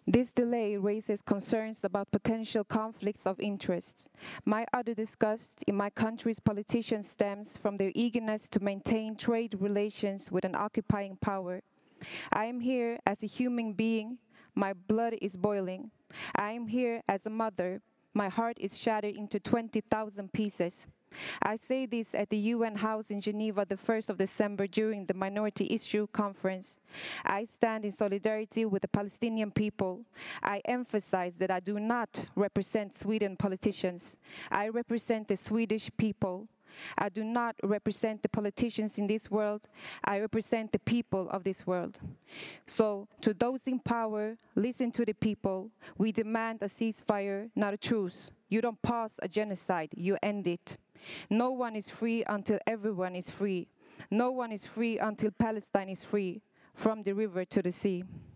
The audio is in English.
This delay raises concerns about potential conflicts of interest. My other disgust in my country's politicians stems from their eagerness to maintain trade relations with an occupying power. I am here as a human being. My blood is boiling. I am here as a mother. My heart is shattered into 20,000 pieces. I say this at the UN House in Geneva the 1st of December during the Minority Issue Conference. I stand in solidarity with the Palestinian people. I emphasize that I do not represent Sweden politicians. I represent the Swedish people. I do not represent the politicians in this world. I represent the people of this world. So, to those in power, listen to the people. We demand a ceasefire, not a truce. You don't pause a genocide, you end it. No one is free until everyone is free. No one is free until Palestine is free, from the river to the sea.